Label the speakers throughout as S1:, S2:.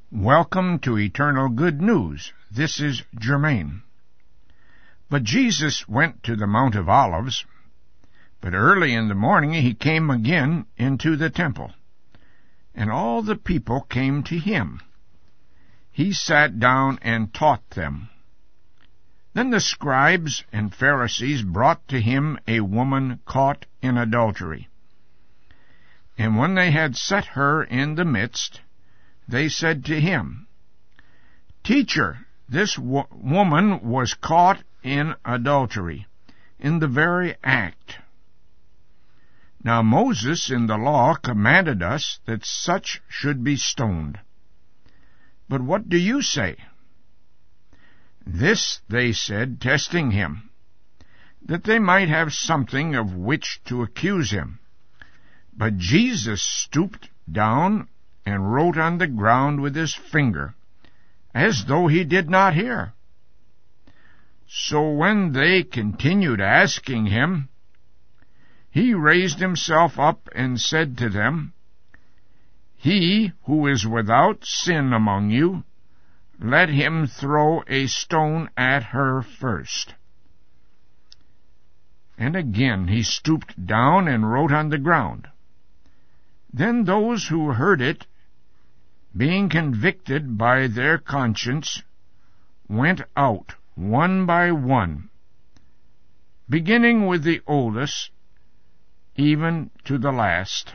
S1: Welcome to Eternal Good News. This is Germain. But Jesus went to the Mount of Olives, but early in the morning he came again into the temple, and all the people came to him. He sat down and taught them. Then the scribes and Pharisees brought to him a woman caught in adultery. And when they had set her in the midst, they said to him, Teacher, this woman was caught in adultery, in the very act. Now Moses in the law commanded us that such should be stoned. But what do you say? This they said, testing him, that they might have something of which to accuse him. But Jesus stooped down and wrote on the ground with his finger, as though he did not hear. So when they continued asking him, he raised himself up and said to them, He who is without sin among you, let him throw a stone at her first. And again he stooped down and wrote on the ground. Then those who heard it, being convicted by their conscience, went out one by one, beginning with the oldest, even to the last.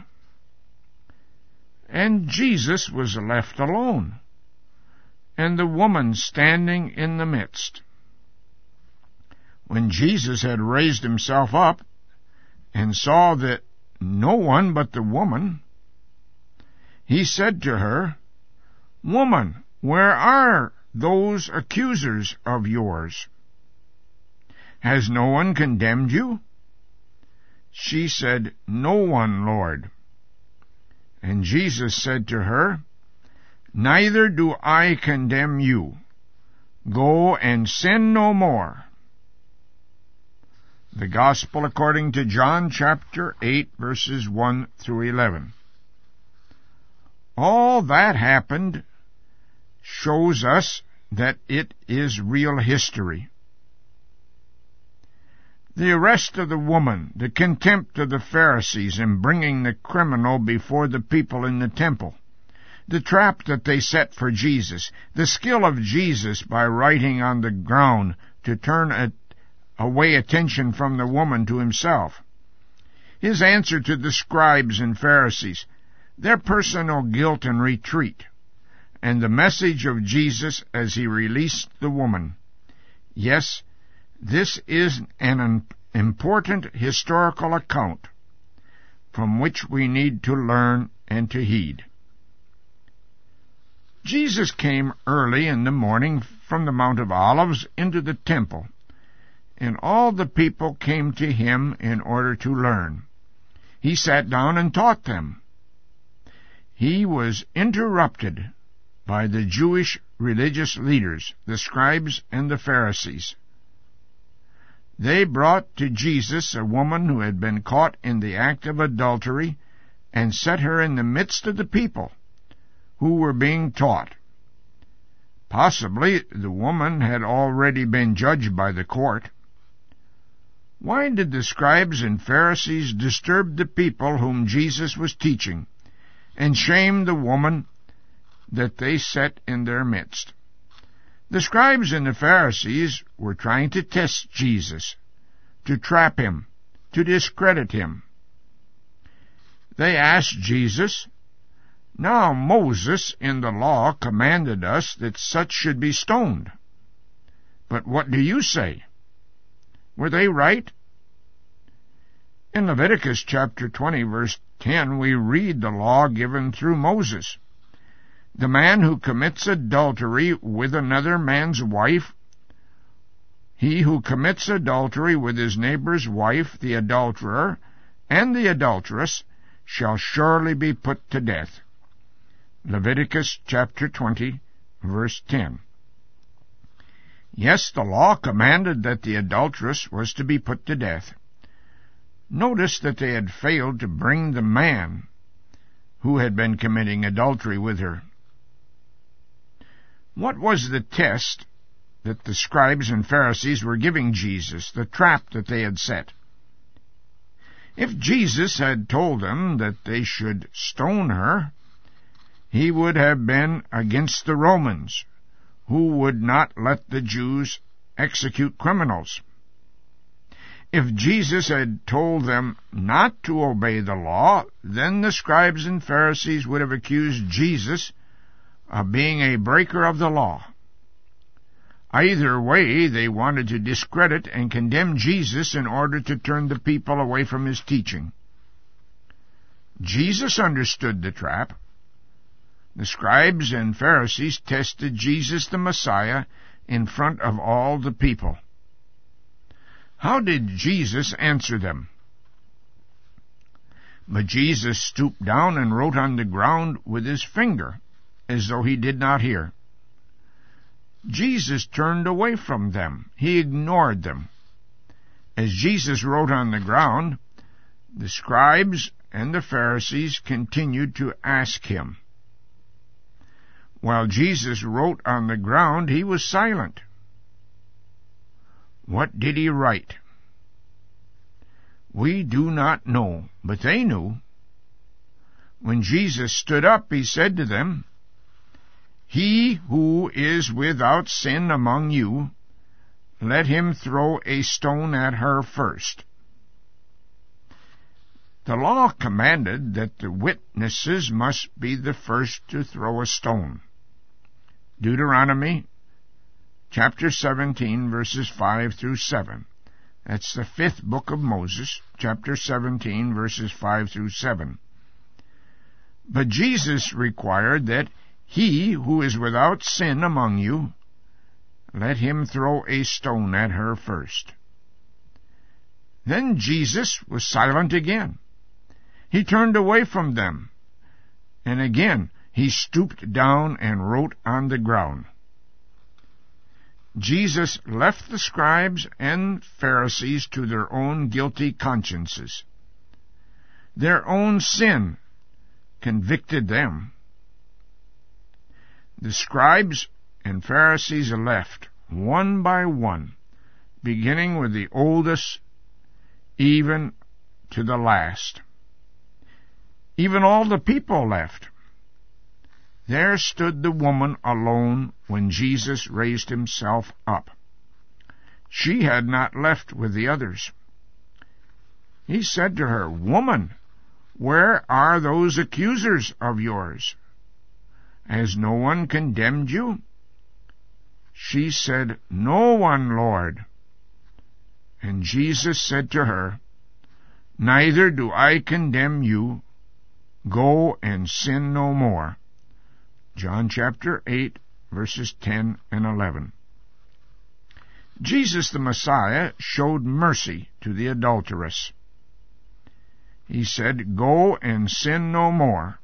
S1: And Jesus was left alone, and the woman standing in the midst. When Jesus had raised himself up, and saw that no one but the woman, he said to her, Woman, where are those accusers of yours? Has no one condemned you? She said, No one, Lord. And Jesus said to her, Neither do I condemn you. Go and sin no more. The Gospel according to John chapter 8, verses 1 through 11. All that happened shows us that it is real history. The arrest of the woman, the contempt of the Pharisees in bringing the criminal before the people in the temple, the trap that they set for Jesus, the skill of Jesus by writing on the ground to turn away attention from the woman to himself, his answer to the scribes and Pharisees, their personal guilt and retreat, and the message of Jesus as he released the woman. Yes, this is an important historical account from which we need to learn and to heed. Jesus came early in the morning from the Mount of Olives into the temple, and all the people came to him in order to learn. He sat down and taught them. He was interrupted by the Jewish religious leaders, the scribes and the Pharisees. They brought to Jesus a woman who had been caught in the act of adultery and set her in the midst of the people who were being taught. Possibly the woman had already been judged by the court. Why did the scribes and Pharisees disturb the people whom Jesus was teaching and shame the woman that they set in their midst? The scribes and the Pharisees were trying to test Jesus, to trap him, to discredit him. They asked Jesus, Now Moses in the law commanded us that such should be stoned. But what do you say? Were they right? In Leviticus chapter 20, verse 10, we read the law given through Moses. The man who commits adultery with another man's wife, he who commits adultery with his neighbor's wife, the adulterer, and the adulteress, shall surely be put to death. Leviticus chapter 20, verse 10. Yes, the law commanded that the adulteress was to be put to death. Notice that they had failed to bring the man who had been committing adultery with her. What was the test that the scribes and Pharisees were giving Jesus, the trap that they had set? If Jesus had told them that they should stone her, he would have been against the Romans, who would not let the Jews execute criminals. If Jesus had told them not to obey the law, then the scribes and Pharisees would have accused Jesus of being a breaker of the law. Either way, they wanted to discredit and condemn Jesus in order to turn the people away from his teaching. Jesus understood the trap. The scribes and Pharisees tested Jesus the Messiah in front of all the people. How did Jesus answer them? But Jesus stooped down and wrote on the ground with his finger, as though he did not hear. Jesus turned away from them. He ignored them. As Jesus wrote on the ground, the scribes and the Pharisees continued to ask him. While Jesus wrote on the ground, he was silent. What did he write? We do not know, but they knew. When Jesus stood up, he said to them, "He who is without sin among you, let him throw a stone at her first." The law commanded that the witnesses must be the first to throw a stone. Deuteronomy chapter 17, verses 5 through 7. That's the 5th book of Moses, chapter 17, verses 5 through 7. But Jesus required that he who is without sin among you, let him throw a stone at her first. Then Jesus was silent again. He turned away from them, and again he stooped down and wrote on the ground. Jesus left the scribes and Pharisees to their own guilty consciences. Their own sin convicted them. The scribes and Pharisees left, one by one, beginning with the oldest, even to the last. Even all the people left. There stood the woman alone when Jesus raised himself up. She had not left with the others. He said to her, "Woman, where are those accusers of yours? Has no one condemned you?" She said, "No one, Lord." And Jesus said to her, "Neither do I condemn you. Go and sin no more." John chapter 8, verses 10 and 11. Jesus the Messiah showed mercy to the adulteress. He said, "Go and sin no more."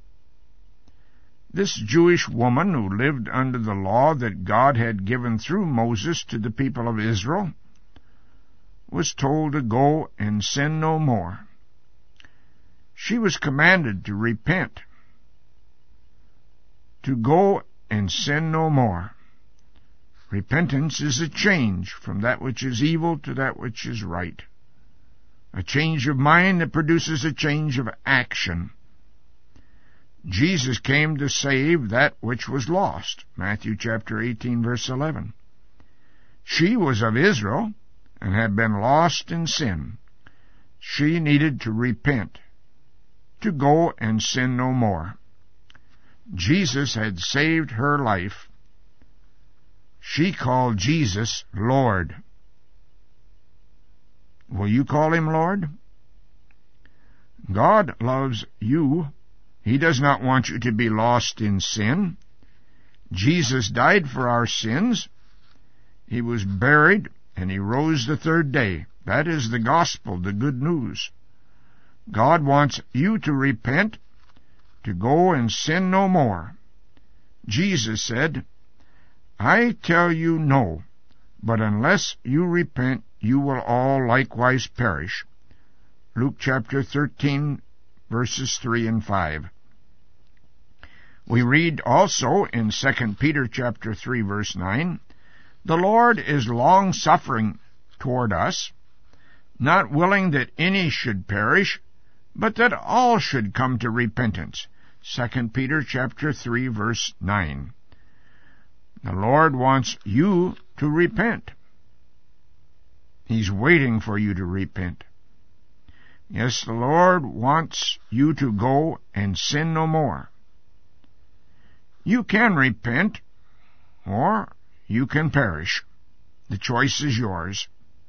S1: This Jewish woman who lived under the law that God had given through Moses to the people of Israel was told to go and sin no more. She was commanded to repent, to go and sin no more. Repentance is a change from that which is evil to that which is right. A change of mind that produces a change of action. Jesus came to save that which was lost. Matthew chapter 18, verse 11. She was of Israel and had been lost in sin. She needed to repent, to go and sin no more. Jesus had saved her life. She called Jesus Lord. Will you call him Lord? God loves you. He does not want you to be lost in sin. Jesus died for our sins. He was buried, and he rose the third day. That is the gospel, the good news. God wants you to repent, to go and sin no more. Jesus said, "I tell you no, but unless you repent, you will all likewise perish." Luke chapter 13, verses 3 and 5. We read also in 2 Peter chapter 3, verse 9, "The Lord is long-suffering toward us, not willing that any should perish, but that all should come to repentance." 2 Peter chapter 3, verse 9. The Lord wants you to repent. He's waiting for you to repent. Yes, the Lord wants you to go and sin no more. You can repent, or you can perish. The choice is yours.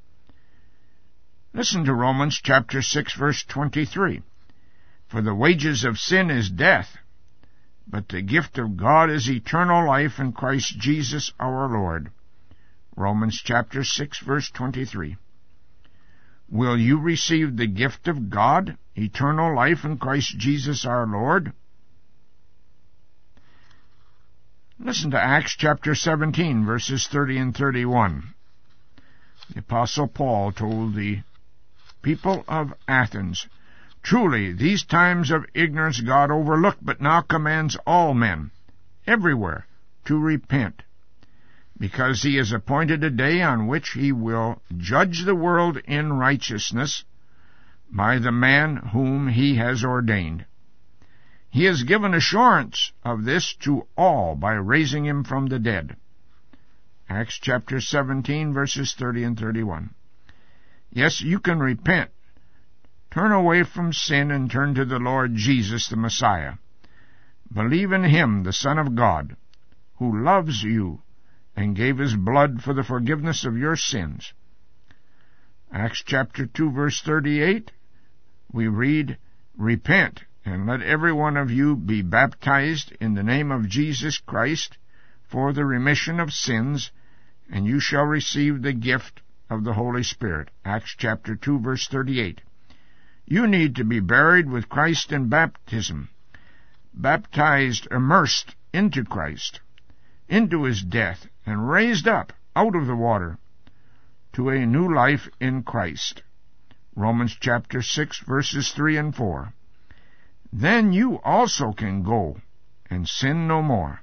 S1: Listen to Romans chapter 6, verse 23. "For the wages of sin is death, but the gift of God is eternal life in Christ Jesus our Lord." Romans chapter 6, verse 23. Will you receive the gift of God, eternal life in Christ Jesus our Lord? Listen to Acts chapter 17, verses 30 and 31. The Apostle Paul told the people of Athens, "Truly, these times of ignorance God overlooked, but now commands all men, everywhere, to repent, because he has appointed a day on which he will judge the world in righteousness by the man whom he has ordained. He has given assurance of this to all by raising him from the dead." Acts chapter 17, verses 30 and 31. Yes, you can repent. Turn away from sin and turn to the Lord Jesus, the Messiah. Believe in him, the Son of God, who loves you and gave his blood for the forgiveness of your sins. Acts chapter 2, verse 38, we read, "Repent, and let every one of you be baptized in the name of Jesus Christ for the remission of sins, and you shall receive the gift of the Holy Spirit." Acts chapter 2, verse 38. You need to be buried with Christ in baptism, baptized, immersed into Christ, into his death, and raised up out of the water to a new life in Christ. Romans chapter 6, verses 3 and 4. Then you also can go and sin no more.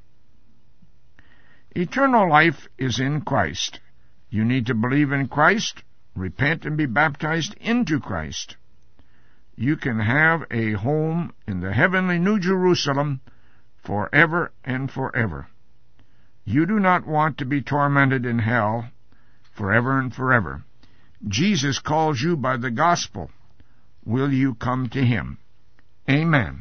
S1: Eternal life is in Christ. You need to believe in Christ, repent, and be baptized into Christ. You can have a home in the heavenly New Jerusalem forever and forever. You do not want to be tormented in hell forever and forever. Jesus calls you by the gospel. Will you come to him? Amen.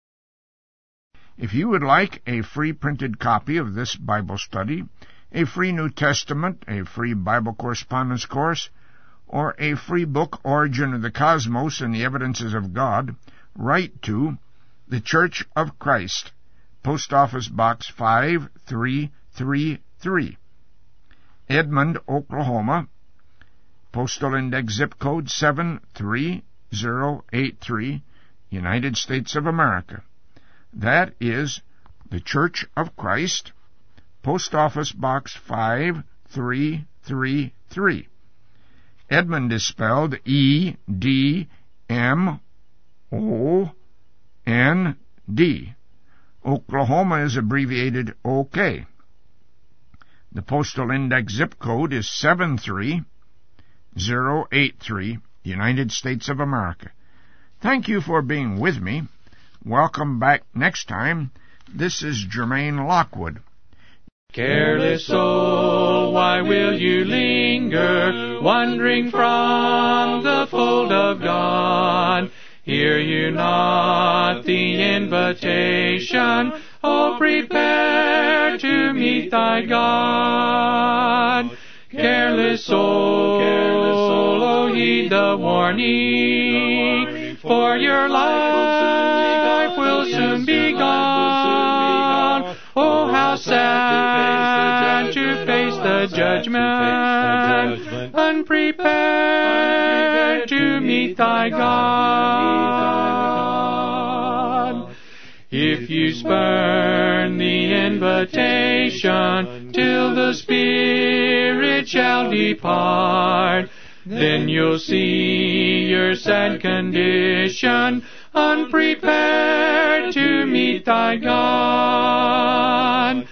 S1: If you would like a free printed copy of this Bible study, a free New Testament, a free Bible correspondence course, or a free book, Origin of the Cosmos and the Evidences of God, write to The Church of Christ, Post Office Box 5333, Edmond, Oklahoma, Postal Index Zip Code 73083, United States of America. That is The Church of Christ, Post Office Box 5333. Edmond is spelled E-D-M-O-N-D. Oklahoma is abbreviated OK. The postal index zip code is 73083, United States of America. Thank you for being with me. Welcome back next time. This is Jermaine Lockwood.
S2: Careless soul, why will you linger, wandering from the fold of God? Hear you not the invitation, oh, prepare to meet thy God. Careless soul, oh, heed the warning, for your life will soon be gone. Oh, how sad to face the judgment, unprepared to meet thy God. If you spurn the invitation till the Spirit shall depart, then you'll see your sad condition unprepared to meet thy God.